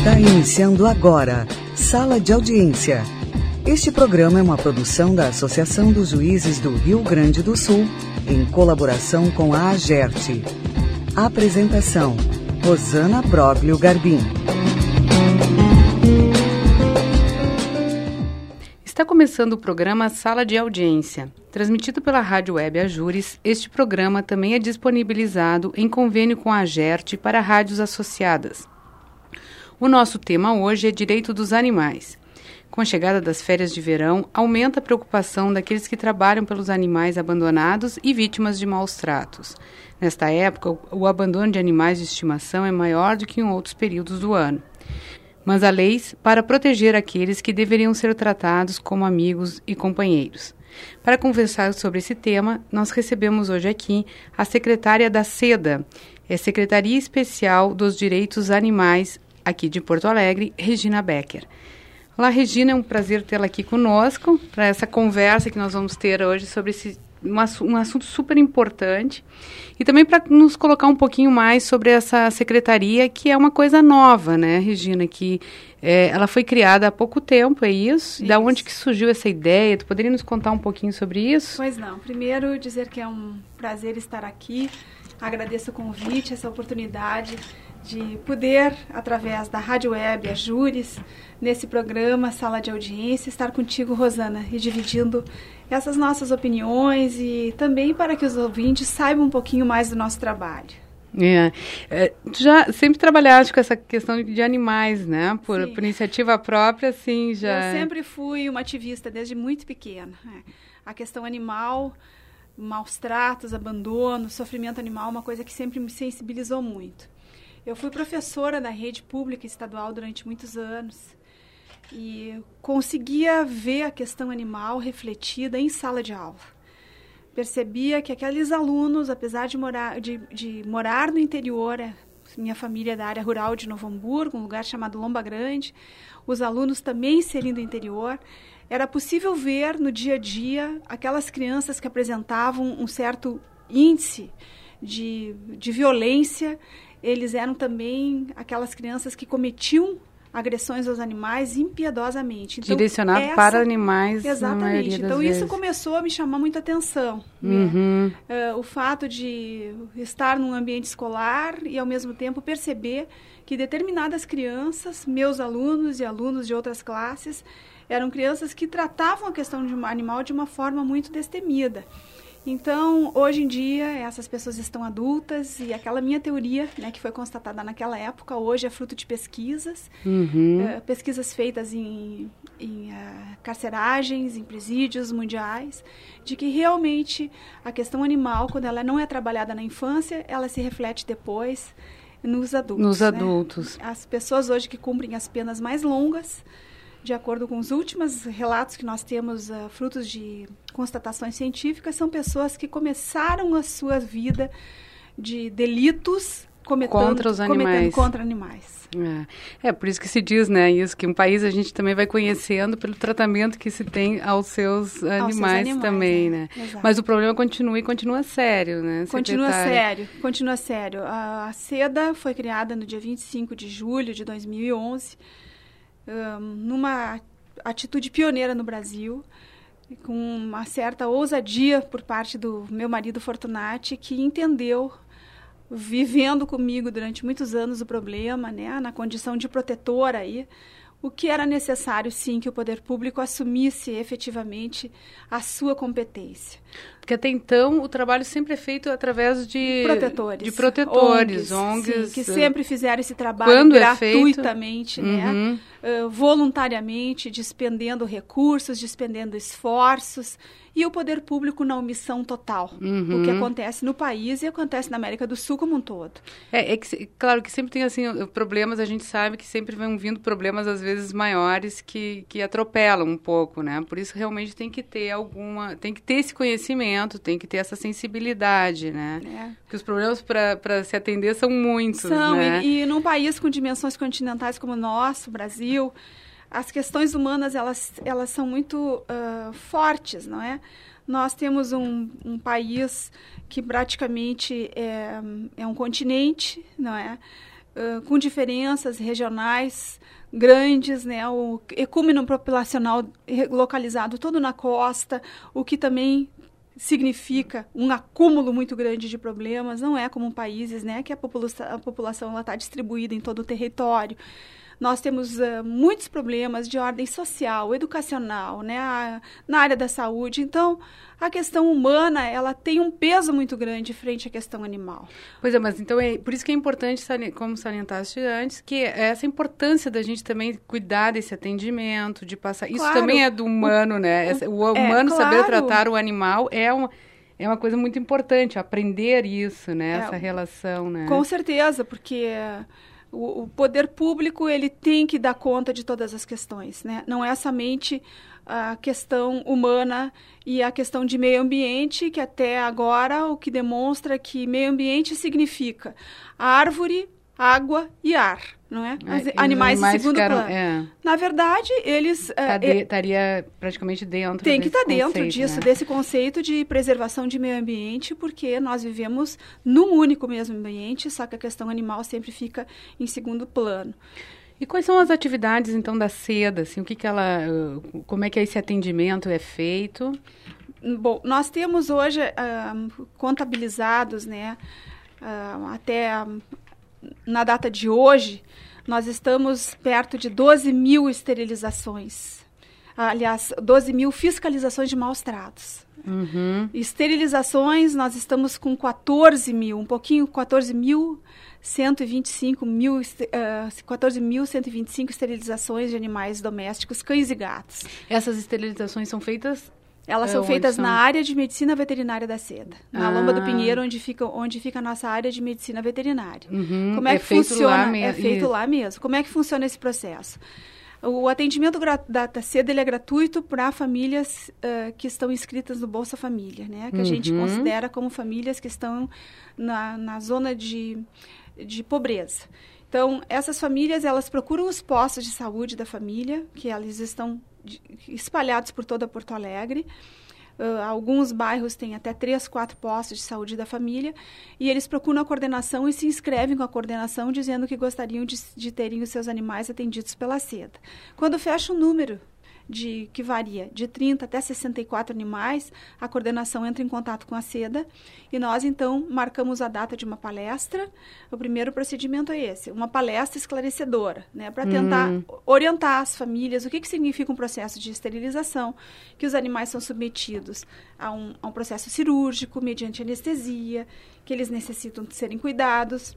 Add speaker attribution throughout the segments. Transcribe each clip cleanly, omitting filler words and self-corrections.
Speaker 1: Está iniciando agora, Sala de Audiência. Este programa é uma produção da Associação dos Juízes do Rio Grande do Sul, em colaboração com a AGERT. Apresentação: Rosana Broglio Garbim.
Speaker 2: Está começando o programa Sala de Audiência. Transmitido pela Rádio Web Ajures, este programa também é disponibilizado em convênio com a AGERT para rádios associadas. O nosso tema hoje é Direito dos Animais. Com a chegada das férias de verão, aumenta a preocupação daqueles que trabalham pelos animais abandonados e vítimas de maus tratos. Nesta época, o abandono de animais de estimação é maior do que em outros períodos do ano. Mas há leis para proteger aqueles que deveriam ser tratados como amigos e companheiros. Para conversar sobre esse tema, nós recebemos hoje aqui a secretária da SEDA, Secretaria Especial dos Direitos Animais, aqui de Porto Alegre, Regina Becker. Olá, Regina, é um prazer tê-la aqui conosco para essa conversa que nós vamos ter hoje sobre um assunto super importante e também para nos colocar um pouquinho mais sobre essa secretaria, que é uma coisa nova, né, Regina, que ela foi criada há pouco tempo, é isso? Da onde que surgiu essa ideia? Tu poderia nos contar um pouquinho sobre isso?
Speaker 3: Pois não. Primeiro, dizer que é um prazer estar aqui. Agradeço o convite, essa oportunidade de poder, através da Rádio Web Ajures, nesse programa Sala de Audiência, estar contigo, Rosana, e dividindo essas nossas opiniões e também para que os ouvintes saibam um pouquinho mais do nosso trabalho.
Speaker 2: Tu já sempre trabalhaste com essa questão de animais, né? Por iniciativa própria, assim, já...
Speaker 3: Eu sempre fui uma ativista desde muito pequena. A questão animal, maus tratos, abandono, sofrimento animal, uma coisa que sempre me sensibilizou muito. Eu fui professora da rede pública estadual durante muitos anos e conseguia ver a questão animal refletida em sala de aula. Percebia que aqueles alunos, apesar de morar no interior, minha família é da área rural de Novo Hamburgo, um lugar chamado Lomba Grande, os alunos também serem do interior, era possível ver no dia a dia aquelas crianças que apresentavam um certo índice de violência. Eles eram também aquelas crianças que cometiam agressões aos animais impiedosamente. Então,
Speaker 2: direcionado para animais,
Speaker 3: exatamente. Então, isso começou a me chamar muita atenção.
Speaker 2: Uhum.
Speaker 3: O fato de estar num ambiente escolar e, ao mesmo tempo, perceber que determinadas crianças, meus alunos e alunos de outras classes, eram crianças que tratavam a questão de um animal de uma forma muito destemida. Então, hoje em dia, essas pessoas estão adultas e aquela minha teoria, né, que foi constatada naquela época, hoje é fruto de pesquisas, pesquisas feitas em carceragens, em presídios mundiais, de que realmente a questão animal, quando ela não é trabalhada na infância, ela se reflete depois nos adultos.
Speaker 2: Nos adultos.
Speaker 3: As pessoas hoje que cumprem as penas mais longas, de acordo com os últimos relatos que nós temos, frutos de constatações científicas, são pessoas que começaram a sua vida de delitos cometendo contra animais.
Speaker 2: Por isso que se diz, né, isso, que um país a gente também vai conhecendo pelo tratamento que se tem aos seus animais também, né? Mas o problema continua sério, né, secretária?
Speaker 3: Continua sério. A SEDA foi criada no dia 25 de julho de 2011, numa atitude pioneira no Brasil, com uma certa ousadia por parte do meu marido Fortunati, que entendeu, vivendo comigo durante muitos anos o problema, né, na condição de protetora aí, o que era necessário, sim, que o poder público assumisse efetivamente a sua competência.
Speaker 2: Porque até então o trabalho sempre é feito através de
Speaker 3: protetores,
Speaker 2: ONGs
Speaker 3: sim, que sempre fizeram esse trabalho gratuitamente,
Speaker 2: né?
Speaker 3: Voluntariamente, despendendo recursos, despendendo esforços, e o poder público na omissão total. O que acontece no país e acontece na América do Sul como um todo.
Speaker 2: Claro que sempre tem assim problemas, a gente sabe que sempre vão vindo problemas às vezes maiores que atropelam um pouco, né? Por isso realmente tem que ter esse conhecimento, tem que ter essa sensibilidade, né? Porque os problemas para se atender são muitos, né?
Speaker 3: E num país com dimensões continentais como o nosso, Brasil, as questões humanas, elas são muito fortes, não é? Nós temos um país que praticamente é um continente, não é? com diferenças regionais grandes, né? O ecúmeno populacional localizado todo na costa, o que também significa um acúmulo muito grande de problemas. Não é como países, né, que a população está distribuída em todo o território. Nós temos muitos problemas de ordem social, educacional, né, na área da saúde. Então, a questão humana, ela tem um peso muito grande frente à questão animal.
Speaker 2: Pois é, mas então por isso que é importante, como salientaste antes, que essa importância da gente também cuidar desse atendimento, de passar... Isso
Speaker 3: claro,
Speaker 2: também é do humano, né? O humano saber tratar o animal é uma coisa muito importante, aprender isso, né? Essa relação, né?
Speaker 3: Com certeza, porque... O poder público, ele tem que dar conta de todas as questões, né? Não é somente a questão humana e a questão de meio ambiente, que até agora o que demonstra que meio ambiente significa árvore, água e ar, não é? Animais em segundo plano. Na verdade, eles...
Speaker 2: Estaria praticamente dentro
Speaker 3: Tem que estar dentro
Speaker 2: conceito,
Speaker 3: disso,
Speaker 2: né?
Speaker 3: Desse conceito de preservação de meio ambiente, porque nós vivemos num único mesmo ambiente, só que a questão animal sempre fica em segundo plano.
Speaker 2: E quais são as atividades, então, da seda? Assim, como é que esse atendimento é feito?
Speaker 3: Bom, nós temos hoje contabilizados, né, até na data de hoje, nós estamos perto de 12 mil esterilizações. Aliás, 12 mil fiscalizações de maus tratos.
Speaker 2: Uhum.
Speaker 3: Esterilizações, nós estamos com 14.125 esterilizações de animais domésticos, cães e gatos.
Speaker 2: Essas esterilizações são feitas...
Speaker 3: Elas são feitas na área de medicina veterinária da seda, na Lomba do Pinheiro, onde fica a nossa área de medicina veterinária.
Speaker 2: Uhum.
Speaker 3: Como é que funciona? É feito lá mesmo. Como é que funciona esse processo? O atendimento da seda ele é gratuito para famílias que estão inscritas no Bolsa Família, né? Que a gente considera como famílias que estão na zona de pobreza. Então, essas famílias, elas procuram os postos de saúde da família, que eles estão espalhados por toda Porto Alegre. Alguns bairros têm até 3, 4 postos de saúde da família, e eles procuram a coordenação e se inscrevem com a coordenação dizendo que gostariam de terem os seus animais atendidos pela seda. Quando fecha um número que varia de 30 até 64 animais, a coordenação entra em contato com a seda e nós, então, marcamos a data de uma palestra. O primeiro procedimento é esse, uma palestra esclarecedora, né, para tentar orientar as famílias o que significa um processo de esterilização, que os animais são submetidos a um processo cirúrgico, mediante anestesia, que eles necessitam de serem cuidados.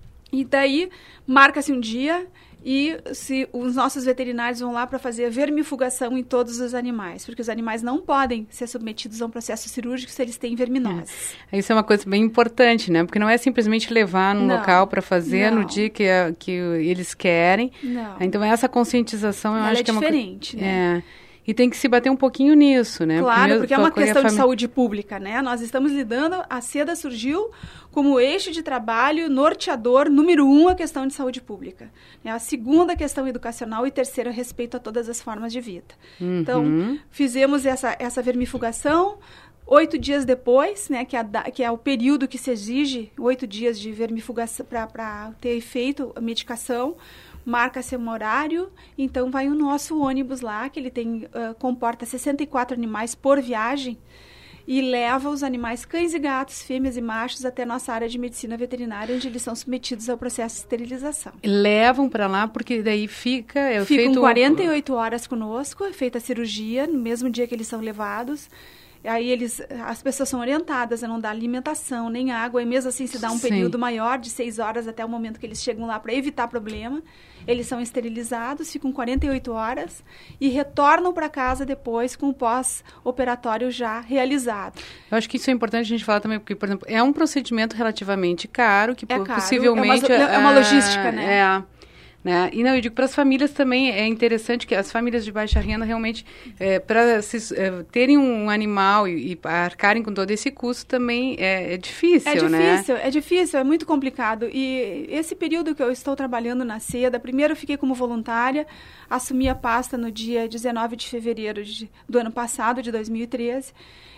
Speaker 3: E daí, marca-se um dia e os nossos veterinários vão lá para fazer a vermifugação em todos os animais, porque os animais não podem ser submetidos a um processo cirúrgico se eles têm verminoses.
Speaker 2: Isso é uma coisa bem importante, né? Porque não é simplesmente levar num local para fazer no dia que eles querem. Não. Então, essa conscientização, eu acho que é
Speaker 3: diferente, né?
Speaker 2: E tem que se bater um pouquinho nisso, né?
Speaker 3: Claro, porque é uma questão de saúde pública, né? Nós estamos lidando, a seda surgiu como eixo de trabalho norteador, número 1, a questão de saúde pública. A segunda, a questão educacional, e terceira, respeito a todas as formas de vida. Então, fizemos essa vermifugação. 8 dias depois, né, que é o período que se exige, 8 dias de vermifugação para ter efeito a medicação, marca-se um horário, então vai o nosso ônibus lá, que ele comporta 64 animais por viagem, e leva os animais cães e gatos, fêmeas e machos, até nossa área de medicina veterinária, onde eles são submetidos ao processo de esterilização.
Speaker 2: Levam para lá, porque daí ficam
Speaker 3: feito 48 horas conosco, é feita a cirurgia, no mesmo dia que eles são levados. Aí as pessoas são orientadas a não dar alimentação, nem água, e mesmo assim se dá um período maior, de 6 horas até o momento que eles chegam lá para evitar problema. Eles são esterilizados, ficam 48 horas e retornam para casa depois com o pós-operatório já realizado.
Speaker 2: Eu acho que isso é importante a gente falar também, porque, por exemplo, é um procedimento relativamente caro, que possivelmente...
Speaker 3: É uma logística, né?
Speaker 2: Né? E não, eu digo para as famílias também é interessante que as famílias de baixa renda realmente para terem um animal e arcarem com todo esse custo também é difícil, né?
Speaker 3: É difícil, é muito complicado. E esse período que eu estou trabalhando na seda, primeiro eu fiquei como voluntária, assumi a pasta no dia 19 de fevereiro do ano passado, de 2013.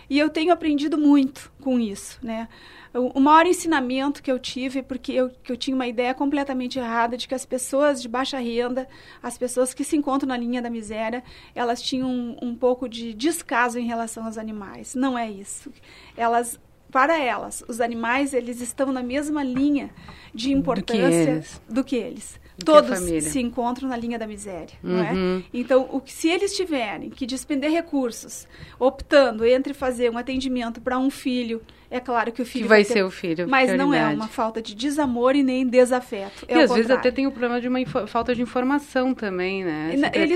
Speaker 3: E eu tenho aprendido muito com isso, né? O maior ensinamento que eu tive, porque eu tinha uma ideia completamente errada de que as pessoas de baixa renda, as pessoas que se encontram na linha da miséria, elas tinham um pouco de descaso em relação aos animais. Não é isso. Para elas, os animais, eles estão na mesma linha de importância do que eles. Todos se encontram na linha da miséria, não é? Então, se eles tiverem que despender recursos, optando entre fazer um atendimento para um filho, é claro que o filho
Speaker 2: que vai ser o filho,
Speaker 3: mas não é uma falta de desamor e nem desafeto.
Speaker 2: E às vezes até tem o problema de uma falta de informação também, né?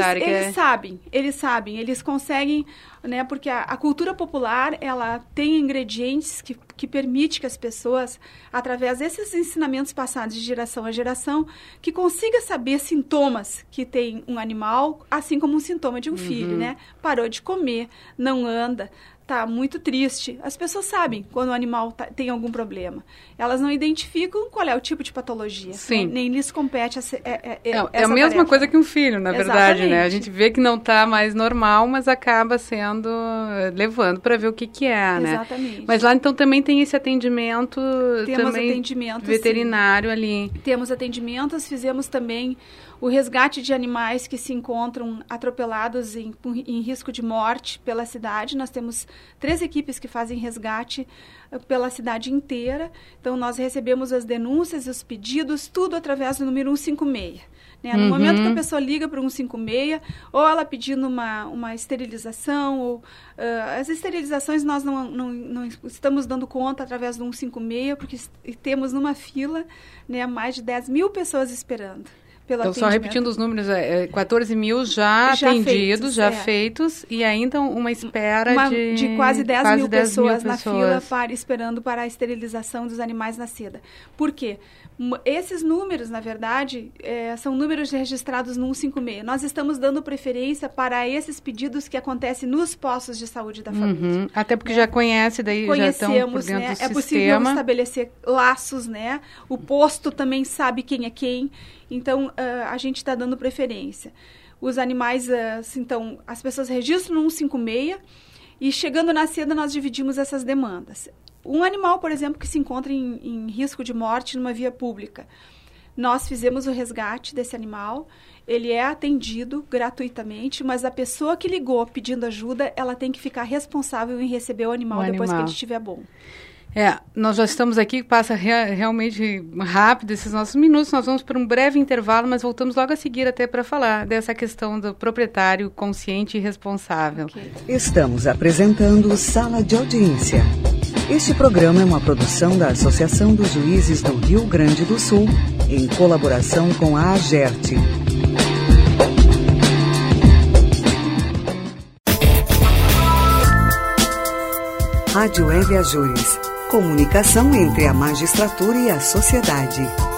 Speaker 3: Eles sabem, eles conseguem, né? Porque a cultura popular, ela tem ingredientes que permite que as pessoas, através desses ensinamentos passados de geração a geração, que consiga saber sintomas que tem um animal, assim como um sintoma de um filho, né? Parou de comer, não anda, está muito triste. As pessoas sabem quando o animal tem algum problema. Elas não identificam qual é o tipo de patologia.
Speaker 2: Sim.
Speaker 3: Né? Nem lhes compete essa
Speaker 2: é a mesma coisa que um filho, na verdade, né? A gente vê que não está mais normal, mas acaba sendo, levando para ver o que é, né?
Speaker 3: Exatamente.
Speaker 2: Mas lá, então, também tem esse atendimento veterinário, sim, ali.
Speaker 3: Temos atendimentos, fizemos também o resgate de animais que se encontram atropelados em risco de morte pela cidade. Nós temos 3 equipes que fazem resgate pela cidade inteira. Então, nós recebemos as denúncias, os pedidos, tudo através do número 156. Né? No momento que a pessoa liga para o 156, ou ela pedindo uma esterilização, ou as esterilizações nós não estamos dando conta através do 156, porque temos numa fila, né, mais de 10 mil pessoas esperando.
Speaker 2: Então, só repetindo os números, 14 mil já atendidos, feitos, e ainda uma espera
Speaker 3: de quase 10 mil pessoas na fila esperando para a esterilização dos animais na seda. Por quê? Esses números, na verdade, são números registrados no 156. Nós estamos dando preferência para esses pedidos que acontecem nos postos de saúde da família.
Speaker 2: Até porque já conhece, daí já estão por dentro do sistema. É
Speaker 3: possível estabelecer laços, né? O posto também sabe quem é quem. Então, a gente está dando preferência. Os animais, então, as pessoas registram no 156 e chegando na seda nós dividimos essas demandas. Um animal, por exemplo, que se encontra em risco de morte numa via pública, nós fizemos o resgate desse animal, ele é atendido gratuitamente, mas a pessoa que ligou pedindo ajuda, ela tem que ficar responsável em receber o animal depois que ele estiver bom.
Speaker 2: Nós já estamos aqui, passa realmente rápido esses nossos minutos, nós vamos para um breve intervalo, mas voltamos logo a seguir até para falar dessa questão do proprietário consciente e responsável.
Speaker 1: Okay. Estamos apresentando Sala de Audiência. Este programa é uma produção da Associação dos Juízes do Rio Grande do Sul, em colaboração com a AGERT. Rádio Web Ajures. Comunicação entre a magistratura e a sociedade.